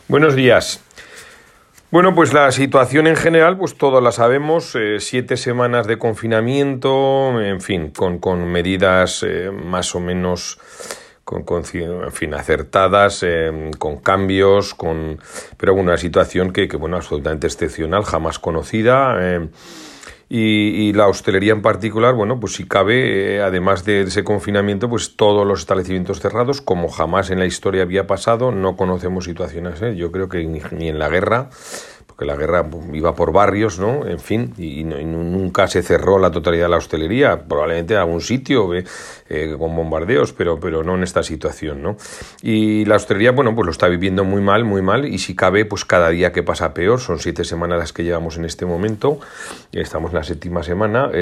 Buenos días. Bueno, pues la situación en general, pues todos la sabemos, 7 semanas de confinamiento, en fin, con medidas más o menos en fin, acertadas, con cambios, pero bueno, una situación que bueno, absolutamente excepcional, jamás conocida. Y la hostelería en particular, bueno, pues si cabe, además de ese confinamiento, pues todos los establecimientos cerrados, como jamás en la historia había pasado. No conocemos situaciones, yo creo que ni en la guerra, porque la guerra iba por barrios, ¿no? En fin, y nunca se cerró la totalidad de la hostelería, probablemente en algún sitio con bombardeos, pero no en esta situación, ¿no? Y la hostelería, bueno, pues lo está viviendo muy mal, y si cabe, pues cada día que pasa peor. Son 7 semanas las que llevamos en este momento, estamos en la 7ª semana.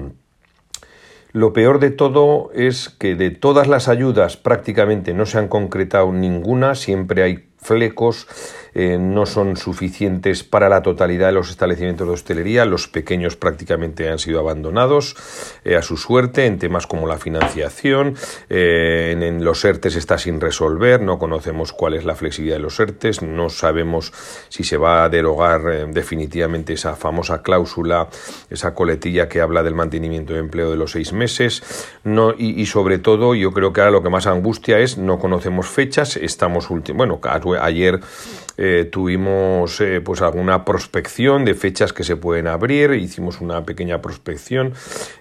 Lo peor de todo es que de todas las ayudas prácticamente no se han concretado ninguna, siempre hay flecos, no son suficientes para la totalidad de los establecimientos de hostelería. Los pequeños prácticamente han sido abandonados a su suerte en temas como la financiación. En los ERTES está sin resolver, no conocemos cuál es la flexibilidad de los ERTES, no sabemos si se va a derogar definitivamente esa famosa cláusula, esa coletilla que habla del mantenimiento de empleo de los 6 meses. Y sobre todo, yo creo que ahora lo que más angustia es no conocemos fechas. Ayer tuvimos pues alguna prospección de fechas que se pueden abrir, hicimos una pequeña prospección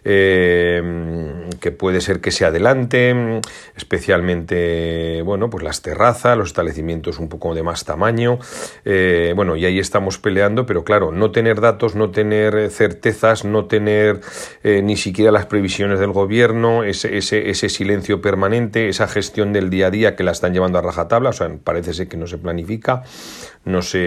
que puede ser que se adelante, especialmente pues las terrazas, los establecimientos un poco de más tamaño, y ahí estamos peleando, pero claro, no tener datos, no tener certezas, no tener ni siquiera las previsiones del gobierno, ese silencio permanente, esa gestión del día a día que la están llevando a rajatabla, o sea, parece ser que no se planifica, no es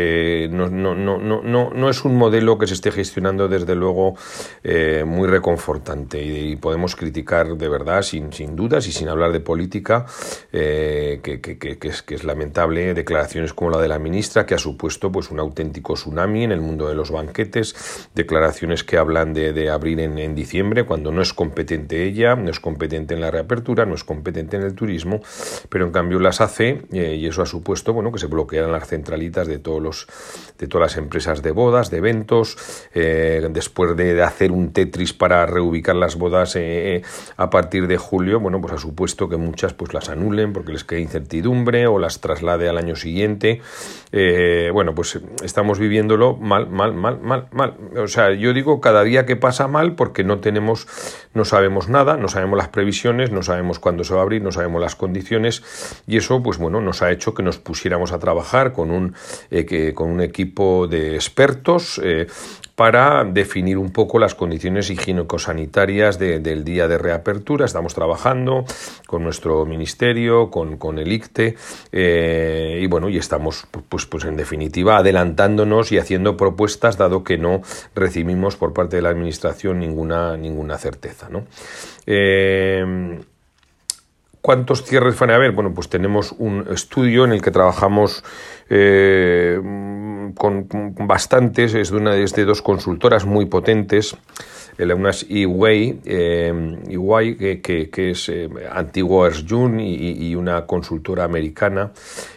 un modelo que se esté gestionando desde luego muy reconfortante, y podemos criticar de verdad sin dudas y sin hablar de política, que es lamentable, declaraciones como la de la ministra, que ha supuesto pues un auténtico tsunami en el mundo de los banquetes, declaraciones que hablan de abrir en diciembre cuando no es competente ella, no es competente en la reapertura, no es competente en el turismo, pero en cambio las hace, y eso ha supuesto que se bloquearan las centralitas de todas las empresas de bodas, de eventos, después de hacer un Tetris para reubicar las bodas a partir de julio, pues ha supuesto que muchas pues las anulen porque les queda incertidumbre o las traslade al año siguiente. Pues estamos viviéndolo mal. O sea, yo digo cada día que pasa mal porque no sabemos nada, no sabemos las previsiones, no sabemos cuándo se va a abrir, no sabemos las condiciones, y eso nos ha hecho que nos pusiéramos a trabajar con un equipo de expertos para definir un poco las condiciones higiénico-sanitarias del día de reapertura. Estamos trabajando con nuestro ministerio, con el ICTE, y estamos pues en definitiva adelantándonos y haciendo propuestas, dado que no recibimos por parte de la administración ninguna certeza, ¿no? ¿Cuántos cierres van a haber? Pues tenemos un estudio en el que trabajamos con bastantes, es de 2 consultoras muy potentes. Una es EY, que es antiguo Ernst & Young, y una consultora americana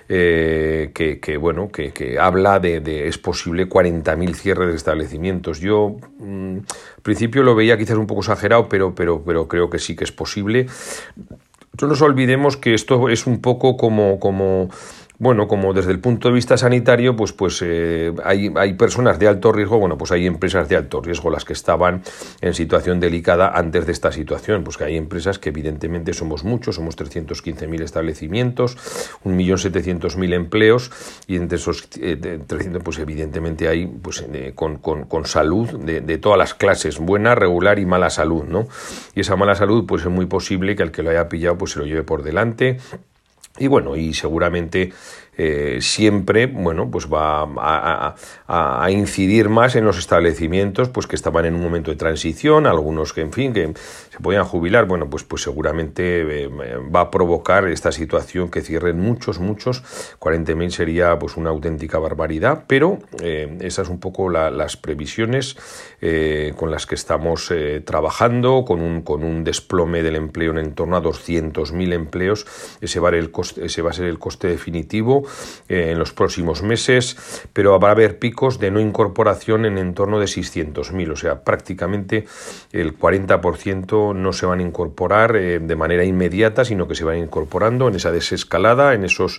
que habla de es posible 40.000 cierres de establecimientos. Yo al principio lo veía quizás un poco exagerado, pero creo que sí que es posible. No nos olvidemos que esto es un poco como desde el punto de vista sanitario, hay personas de alto riesgo, hay empresas de alto riesgo las que estaban en situación delicada antes de esta situación, que hay empresas que evidentemente somos muchos, somos 315.000 establecimientos, 1.700.000 empleos, y entre esos 300, evidentemente hay con salud de todas las clases, buena, regular y mala salud, ¿no? Y esa mala salud, es muy posible que al que lo haya pillado, se lo lleve por delante. Y seguramente siempre va a incidir más en los establecimientos que estaban en un momento de transición, algunos que se podían jubilar. Pues seguramente va a provocar esta situación que cierren muchos. 40.000 sería una auténtica barbaridad, pero esas un poco las previsiones con las que estamos trabajando, con un desplome del empleo en torno a 200.000 empleos. Ese va a ser el coste definitivo. pico en los próximos meses, pero va a haber picos de no incorporación en torno de 600.000, o sea, prácticamente el 40% no se van a incorporar de manera inmediata, sino que se van incorporando en esa desescalada, en esos,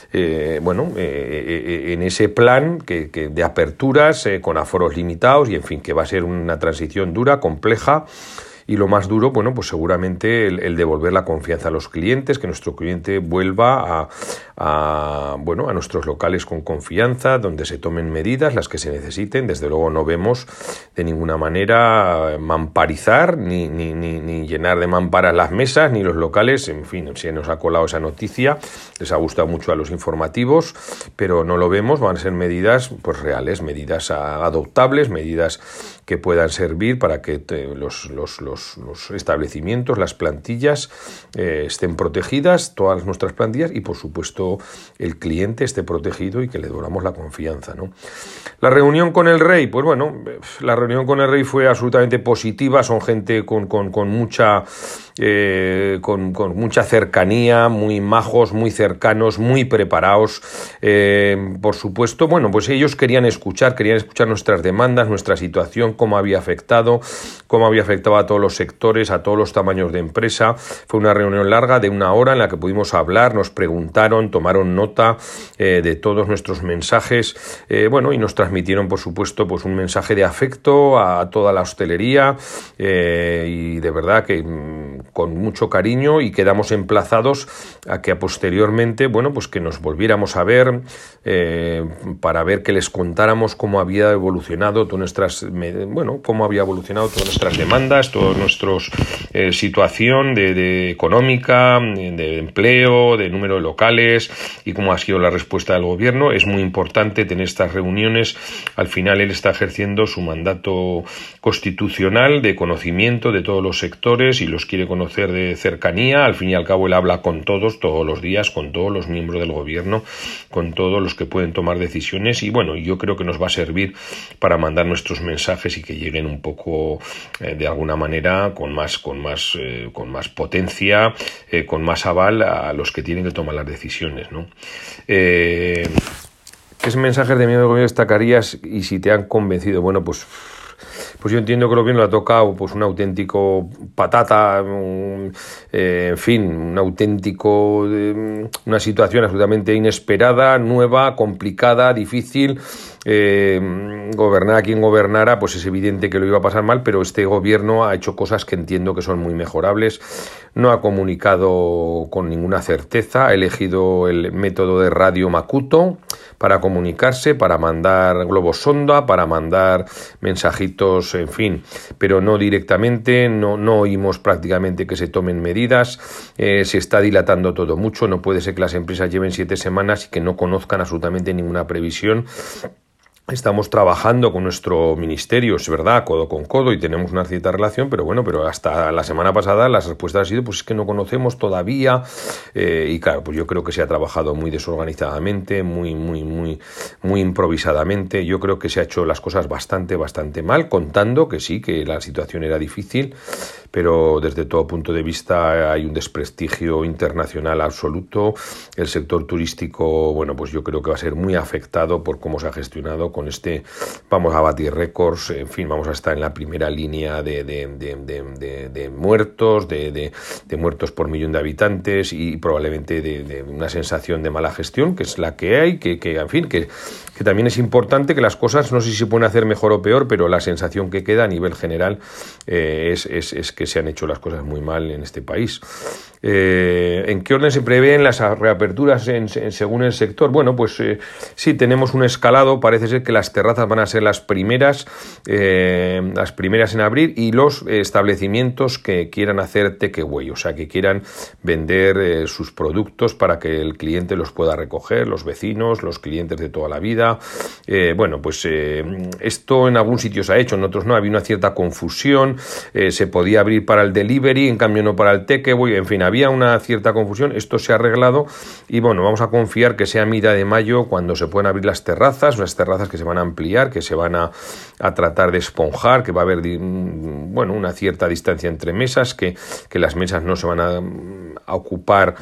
en ese plan de aperturas con aforos limitados y, en fin, que va a ser una transición dura, compleja. Y lo más duro, bueno, pues seguramente el devolver la confianza a los clientes, que nuestro cliente vuelva a nuestros locales con confianza, donde se tomen medidas, las que se necesiten. Desde luego no vemos de ninguna manera mamparizar, ni llenar de mamparas las mesas, ni los locales. En fin, se nos ha colado esa noticia, les ha gustado mucho a los informativos, pero no lo vemos. Van a ser medidas pues reales, medidas adoptables, medidas que puedan servir para que los establecimientos, las plantillas estén protegidas, todas nuestras plantillas, y por supuesto el cliente esté protegido y que le devolvamos la confianza, ¿no? La reunión con el rey, pues bueno, la reunión con el rey fue absolutamente positiva. Son gente con mucha cercanía, muy majos, muy cercanos, muy preparados. Por supuesto, bueno, pues ellos querían escuchar nuestras demandas, nuestra situación, cómo había afectado a todos los sectores, a todos los tamaños de empresa. Fue una reunión larga de 1 hora en la que pudimos hablar, nos preguntaron, tomaron nota de todos nuestros mensajes, y nos transmitieron, por supuesto, pues un mensaje de afecto a toda la hostelería, y de verdad que con mucho cariño, y quedamos emplazados a que posteriormente, bueno, pues que nos volviéramos a ver para ver, que les contáramos cómo había evolucionado todas nuestras demandas, toda nuestra situación de económica, de empleo, de número de locales, y cómo ha sido la respuesta del gobierno. Es muy importante tener estas reuniones. Al final él está ejerciendo su mandato constitucional de conocimiento de todos los sectores y los quiere conocer de cercanía. Al fin y al cabo él habla con todos los días, con todos los miembros del gobierno, con todos los que pueden tomar decisiones, y bueno, yo creo que nos va a servir para mandar nuestros mensajes y que lleguen un poco de alguna manera con más potencia, con más aval a los que tienen que tomar las decisiones, ¿no? ¿Qué mensajes de miedo destacarías y si te han convencido? Bueno, pues yo entiendo que lo bien lo ha tocado pues un auténtico patata, en fin, una situación absolutamente inesperada, nueva, complicada, difícil. Gobernar a quien gobernara, pues es evidente que lo iba a pasar mal, pero este gobierno ha hecho cosas que entiendo que son muy mejorables. No ha comunicado con ninguna certeza, ha elegido el método de radio Makuto para comunicarse, para mandar globos sonda, para mandar mensajitos, en fin, pero no directamente. No oímos prácticamente que se tomen medidas. Se está dilatando todo mucho. No puede ser que las empresas lleven 7 semanas y que no conozcan absolutamente ninguna previsión. Estamos trabajando con nuestro ministerio, es verdad, codo con codo, y tenemos una cierta relación, pero hasta la semana pasada las respuestas han sido, pues es que no conocemos todavía, y claro, pues yo creo que se ha trabajado muy desorganizadamente, muy improvisadamente. Yo creo que se ha hecho las cosas bastante mal, contando que sí, que la situación era difícil, pero desde todo punto de vista hay un desprestigio internacional absoluto. El sector turístico, bueno, pues yo creo que va a ser muy afectado por cómo se ha gestionado. Con vamos a batir récords, en fin, vamos a estar en la primera línea de muertos, de muertos por millón de habitantes, y probablemente de una sensación de mala gestión, que es la que hay, que también es importante, que las cosas no sé si se pueden hacer mejor o peor, pero la sensación que queda a nivel general es que se han hecho las cosas muy mal en este país. ¿En qué orden se prevén las reaperturas según el sector? Bueno, pues sí, tenemos un escalado. Parece ser que las terrazas van a ser las primeras en abrir, y los establecimientos que quieran hacer takeaway, o sea, que quieran vender sus productos para que el cliente los pueda recoger, los vecinos, los clientes de toda la vida. Esto en algún sitio se ha hecho, en otros no. Había una cierta confusión. Se podía abrir para el delivery, en cambio no para el takeaway. En fin, había una cierta confusión. Esto se ha arreglado, y bueno, vamos a confiar que sea mitad de mayo cuando se puedan abrir las terrazas que se van a ampliar, que se van a tratar de esponjar, que va a haber una cierta distancia entre mesas, que las mesas no se van a ocupar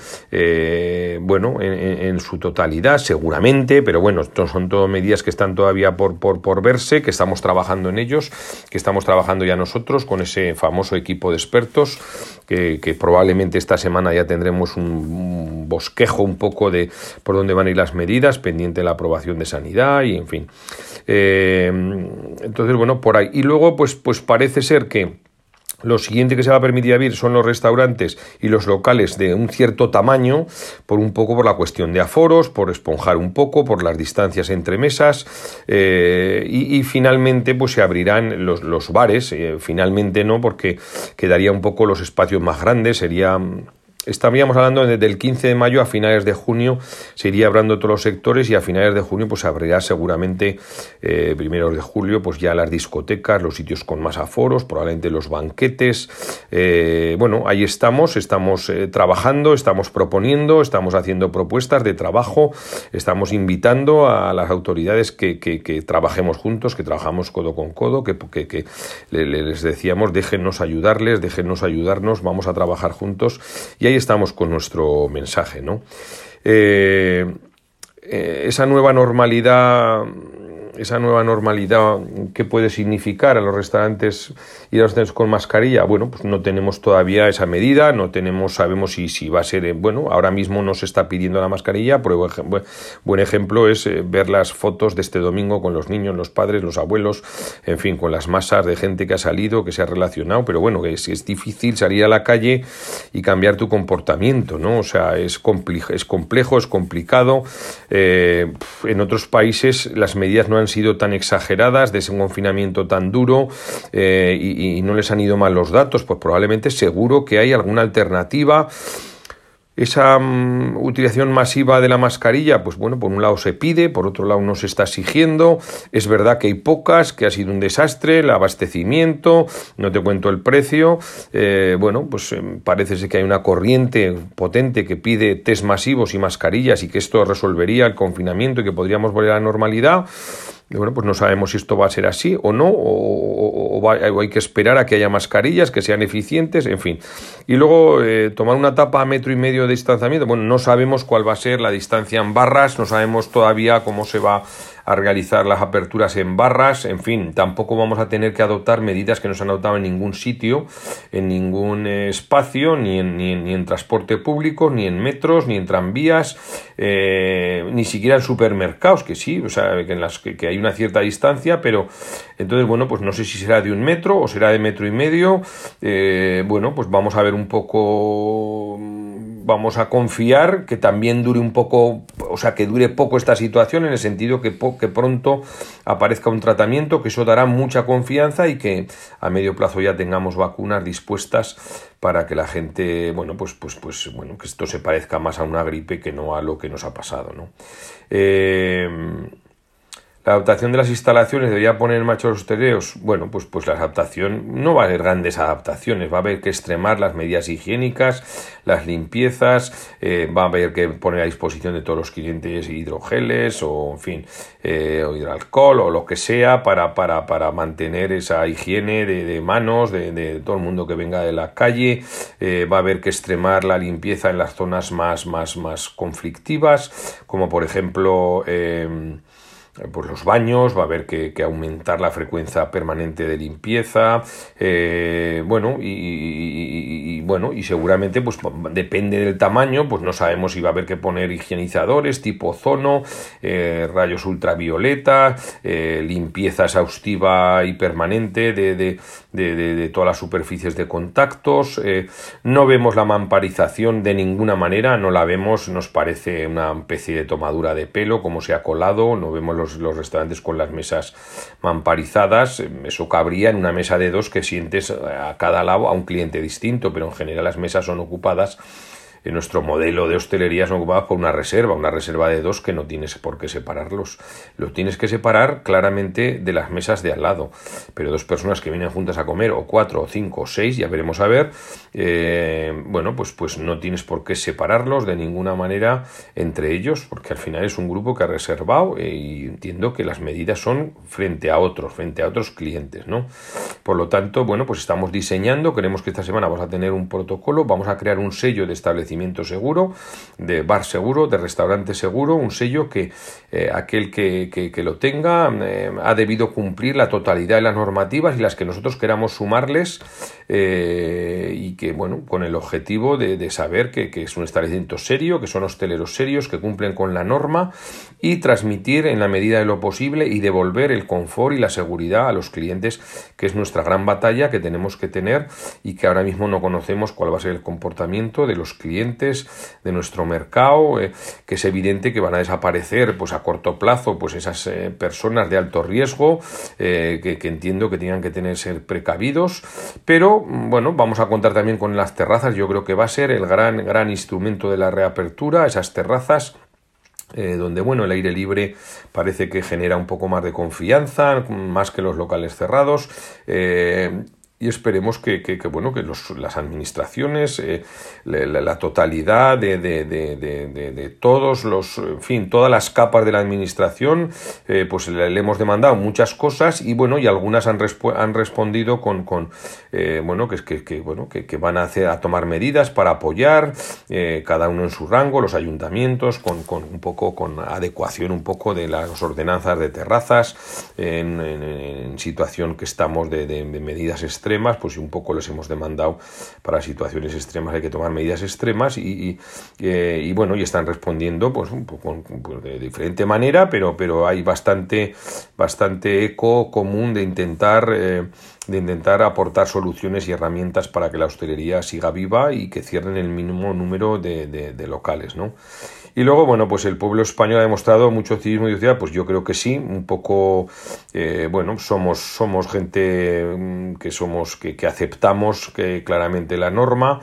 en su totalidad, seguramente, pero bueno, son todo medidas que están todavía por verse, que estamos trabajando en ellos, que estamos trabajando ya nosotros con ese famoso equipo de expertos, que probablemente esta semana ya tendremos un bosquejo un poco de por dónde van a ir las medidas, pendiente de la aprobación de Sanidad y en fin. Entonces, bueno, por ahí. Y luego, pues parece ser que lo siguiente que se va a permitir abrir son los restaurantes y los locales de un cierto tamaño, por la cuestión de aforos, por esponjar un poco, por las distancias entre mesas, y finalmente pues se abrirán los bares, finalmente no, porque quedaría un poco los espacios más grandes, estaríamos hablando desde el 15 de mayo a finales de junio se iría abriendo todos los sectores y a finales de junio pues se abrirá seguramente primeros de julio pues ya las discotecas, los sitios con más aforos, probablemente los banquetes. Ahí estamos trabajando, estamos proponiendo, estamos haciendo propuestas de trabajo, estamos invitando a las autoridades que trabajemos juntos, que trabajamos codo con codo, que les decíamos déjennos ayudarnos, vamos a trabajar juntos y ahí estamos con nuestro mensaje, ¿no? Esa nueva normalidad, ¿qué puede significar a los restaurantes y a los restaurantes con mascarilla? Bueno, pues no tenemos todavía esa medida, sabemos si va a ser, ahora mismo no se está pidiendo la mascarilla, pero buen ejemplo es ver las fotos de este domingo con los niños, los padres, los abuelos, en fin, con las masas de gente que ha salido, que se ha relacionado, pero bueno, es difícil salir a la calle y cambiar tu comportamiento, ¿no? O sea, es complejo, es complicado. En otros países las medidas no han sido tan exageradas, de ese confinamiento tan duro, y no les han ido mal los datos, pues probablemente seguro que hay alguna alternativa. Esa utilización masiva de la mascarilla, pues bueno, por un lado se pide, por otro lado no se está exigiendo. Es verdad que hay pocas, que ha sido un desastre, el abastecimiento, no te cuento el precio. Parece ser que hay una corriente potente que pide test masivos y mascarillas y que esto resolvería el confinamiento y que podríamos volver a la normalidad. Bueno, pues no sabemos si esto va a ser así o no, o hay que esperar a que haya mascarillas que sean eficientes, en fin. Y luego tomar una etapa a 1,5 metros de distanciamiento. Bueno, no sabemos cuál va a ser la distancia en barras, no sabemos todavía cómo se va a realizar las aperturas en barras, en fin, tampoco vamos a tener que adoptar medidas que no se han adoptado en ningún sitio, en ningún espacio, ni en transporte público, ni en metros, ni en tranvías, ni siquiera en supermercados, que sí, o sea, que hay una cierta distancia, pero entonces, bueno, pues no sé si será de 1 metro o será de 1,5 metros, pues vamos a ver un poco, vamos a confiar que también dure un poco, o sea, que dure poco esta situación, en el sentido que pronto aparezca un tratamiento, que eso dará mucha confianza y que a medio plazo ya tengamos vacunas dispuestas para que la gente, que esto se parezca más a una gripe que no a lo que nos ha pasado, ¿no? La adaptación de las instalaciones debería poner en marcha los hosteleros. Bueno, pues la adaptación no va a haber grandes adaptaciones, va a haber que extremar las medidas higiénicas, las limpiezas, va a haber que poner a disposición de todos los clientes hidrogeles o, en fin, o hidroalcohol o lo que sea para mantener esa higiene de manos de todo el mundo que venga de la calle. Va a haber que extremar la limpieza en las zonas más conflictivas, como por ejemplo pues los baños, va a haber que aumentar la frecuencia permanente de limpieza, y seguramente pues depende del tamaño, pues no sabemos si va a haber que poner higienizadores tipo ozono, rayos ultravioleta, limpieza exhaustiva y permanente de todas las superficies de contactos. No vemos la mamparización de ninguna manera, no la vemos, nos parece una especie de tomadura de pelo como se ha colado, no vemos los restaurantes con las mesas mamparizadas. Eso cabría en una mesa de 2 que sientes a cada lado a un cliente distinto, pero en general las mesas son ocupadas nuestro modelo de hostelería son ocupados por una reserva de dos que no tienes por qué separarlos. Los tienes que separar claramente de las mesas de al lado, pero dos personas que vienen juntas a comer, o 4, o 5, o 6, ya veremos a ver, bueno, pues no tienes por qué separarlos de ninguna manera entre ellos, porque al final es un grupo que ha reservado y entiendo que las medidas son frente a otros clientes, ¿no? Por lo tanto, bueno, pues estamos diseñando, queremos que esta semana vamos a tener un protocolo, vamos a crear un sello de establecimiento seguro, de bar seguro, de restaurante seguro, un sello que aquel que lo tenga ha debido cumplir la totalidad de las normativas y las que nosotros queramos sumarles, y que, bueno, con el objetivo de saber que es un establecimiento serio, que son hosteleros serios, que cumplen con la norma, y transmitir en la medida de lo posible y devolver el confort y la seguridad a los clientes, que es nuestra gran batalla que tenemos que tener y que ahora mismo no conocemos cuál va a ser el comportamiento de los clientes de nuestro mercado, que es evidente que van a desaparecer pues a corto plazo pues esas personas de alto riesgo, que entiendo que tengan que ser precavidos, pero bueno, vamos a contar también con las terrazas. Yo creo que va a ser el gran instrumento de la reapertura, esas terrazas, donde, bueno, el aire libre parece que genera un poco más de confianza, más que los locales cerrados, y esperemos que las administraciones, la totalidad de todos los, en fin, todas las capas de la administración, pues le hemos demandado muchas cosas y bueno, y algunas han respondido con que van a tomar medidas para apoyar, cada uno en su rango, los ayuntamientos, con adecuación un poco de las ordenanzas de terrazas, en situación que estamos de medidas extremas, pues un poco les hemos demandado para situaciones extremas hay que tomar medidas extremas y bueno, y están respondiendo pues un poco de diferente manera, pero hay bastante eco común de intentar aportar soluciones y herramientas para que la hostelería siga viva y que cierren el mínimo número de locales, ¿no? Y luego, bueno, pues el pueblo español ha demostrado mucho civismo y ciudad, pues yo creo que sí, un poco, somos gente que aceptamos que claramente la norma,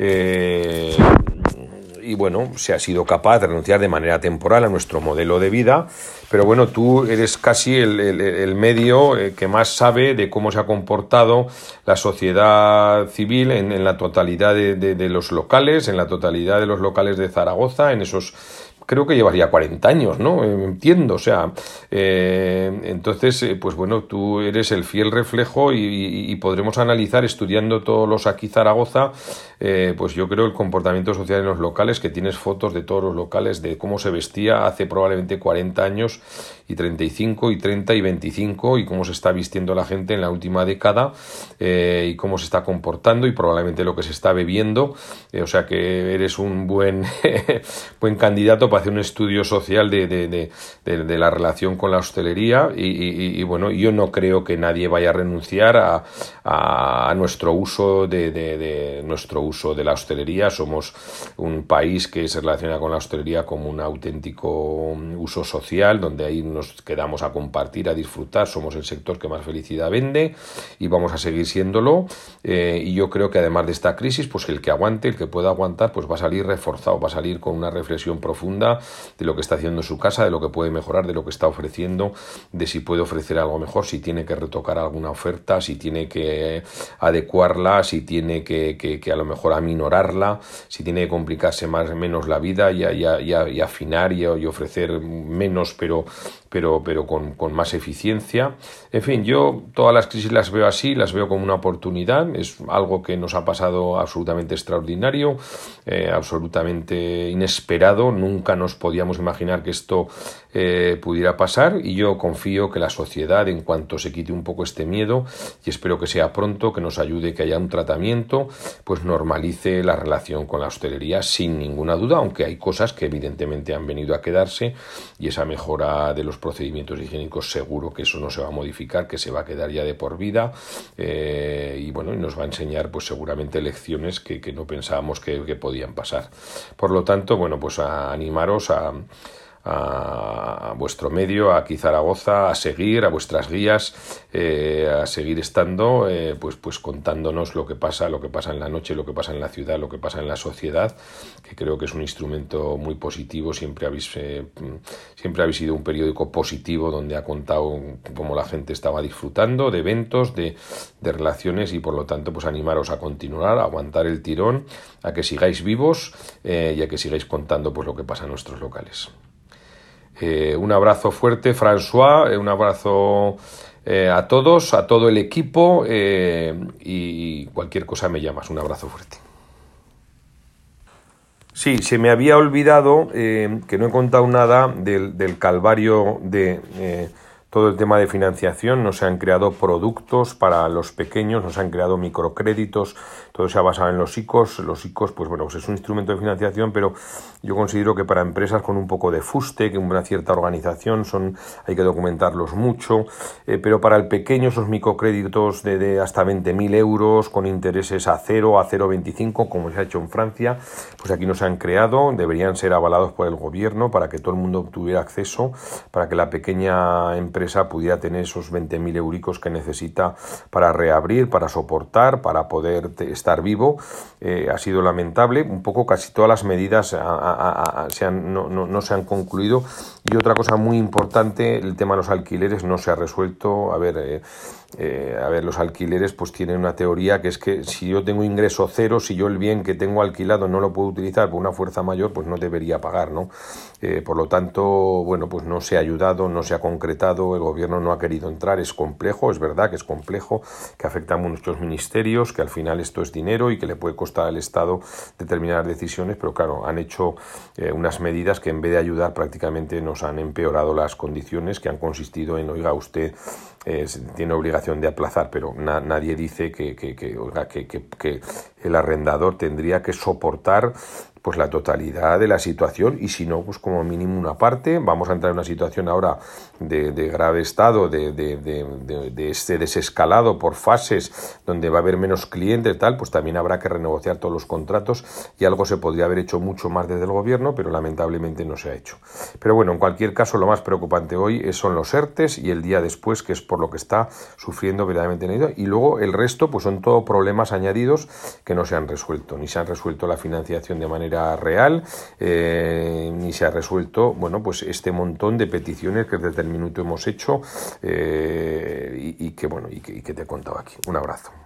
y bueno, se ha sido capaz de renunciar de manera temporal a nuestro modelo de vida, pero bueno, tú eres casi el medio que más sabe de cómo se ha comportado la sociedad civil en la totalidad de los locales, en la totalidad de los locales de Zaragoza, en esos... Creo que llevaría 40 años, ¿no? Entiendo, o sea, entonces, pues bueno, tú eres el fiel reflejo y podremos analizar, estudiando todos los aquí Zaragoza, pues yo creo el comportamiento social en los locales, que tienes fotos de todos los locales, de cómo se vestía hace probablemente 40 años, y 35, y 30, y 25, y cómo se está vistiendo la gente en la última década, y cómo se está comportando, y probablemente lo que se está bebiendo, o sea que eres un buen candidato para hacer un estudio social de la relación con la hostelería y bueno, yo no creo que nadie vaya a renunciar a nuestro uso nuestro uso de la hostelería. Somos un país que se relaciona con la hostelería como un auténtico uso social, donde ahí nos quedamos a compartir, a disfrutar. Somos el sector que más felicidad vende y vamos a seguir siéndolo, y yo creo que además de esta crisis, pues el que aguante, el que pueda aguantar, pues va a salir reforzado, va a salir con una reflexión profunda de lo que está haciendo en su casa, de lo que puede mejorar, de lo que está ofreciendo, de si puede ofrecer algo mejor, si tiene que retocar alguna oferta, si tiene que adecuarla, si tiene que a lo mejor aminorarla, si tiene que complicarse menos la vida y afinar y ofrecer menos, pero con más eficiencia. En fin, yo todas las crisis las veo así, las veo como una oportunidad. Es algo que nos ha pasado absolutamente extraordinario, absolutamente inesperado. Nunca nos podíamos imaginar que esto pudiera pasar, y yo confío que la sociedad, en cuanto se quite un poco este miedo, y espero que sea pronto, que nos ayude, que haya un tratamiento, pues normalice la relación con la hostelería sin ninguna duda, aunque hay cosas que evidentemente han venido a quedarse, y esa mejora de los procedimientos higiénicos seguro que eso no se va a modificar, que se va a quedar ya de por vida, y bueno, y nos va a enseñar pues seguramente lecciones que no pensábamos que podían pasar. Por lo tanto, bueno, pues a animaros a a vuestro medio, aquí Zaragoza, a seguir, a vuestras guías, a seguir estando, pues contándonos lo que pasa en la noche, lo que pasa en la ciudad, lo que pasa en la sociedad, que creo que es un instrumento muy positivo. Siempre habéis sido un periódico positivo donde ha contado cómo la gente estaba disfrutando de eventos, de relaciones, y por lo tanto pues animaros a continuar, a aguantar el tirón, a que sigáis vivos y a que sigáis contando pues lo que pasa en nuestros locales. Un abrazo fuerte, François, un abrazo a todos, a todo el equipo, y cualquier cosa me llamas. Un abrazo fuerte. Sí, se me había olvidado que no he contado nada del calvario de todo el tema de financiación. No se han creado productos para los pequeños, no se han creado microcréditos, todo se ha basado en los ICOs. Los ICOs, pues bueno, pues es un instrumento de financiación, pero yo considero que para empresas con un poco de fuste, que una cierta organización, hay que documentarlos mucho, pero para el pequeño, esos microcréditos de hasta 20.000 euros, con intereses a 0, a 0,25, como se ha hecho en Francia, pues aquí no se han creado. Deberían ser avalados por el gobierno para que todo el mundo tuviera acceso, para que la pequeña empresa pudiera tener esos 20.000 euricos que necesita para reabrir, para soportar, para poder estar vivo. Ha sido lamentable. Un poco casi todas las medidas no se han concluido. Y otra cosa muy importante, el tema de los alquileres no se ha resuelto. A ver, los alquileres pues tienen una teoría que es que si yo tengo ingreso cero, si yo el bien que tengo alquilado no lo puedo utilizar por una fuerza mayor, pues no debería pagar, ¿no? Por lo tanto, bueno, pues no se ha ayudado, no se ha concretado, el gobierno no ha querido entrar. Es complejo, es verdad que es complejo, que afecta a muchos ministerios, que al final esto es dinero y que le puede costar al Estado determinadas decisiones, pero claro, han hecho unas medidas que en vez de ayudar prácticamente nos han empeorado las condiciones, que han consistido en, oiga, usted tiene obligación de aplazar, pero nadie dice que el arrendador tendría que soportar pues la totalidad de la situación, y si no, pues como mínimo una parte. Vamos a entrar en una situación ahora de grave estado, de este desescalado por fases, donde va a haber menos clientes, tal, pues también habrá que renegociar todos los contratos, y algo se podría haber hecho mucho más desde el gobierno, pero lamentablemente no se ha hecho. Pero bueno, en cualquier caso, lo más preocupante hoy son los ERTEs y el día después, que es por lo que está sufriendo verdaderamente Neida, y luego el resto pues son todo problemas añadidos que no se han resuelto. Ni se han resuelto la financiación de manera real, ni se ha resuelto, bueno, pues este montón de peticiones que desde el minuto hemos hecho, y que te he contado aquí. Un abrazo.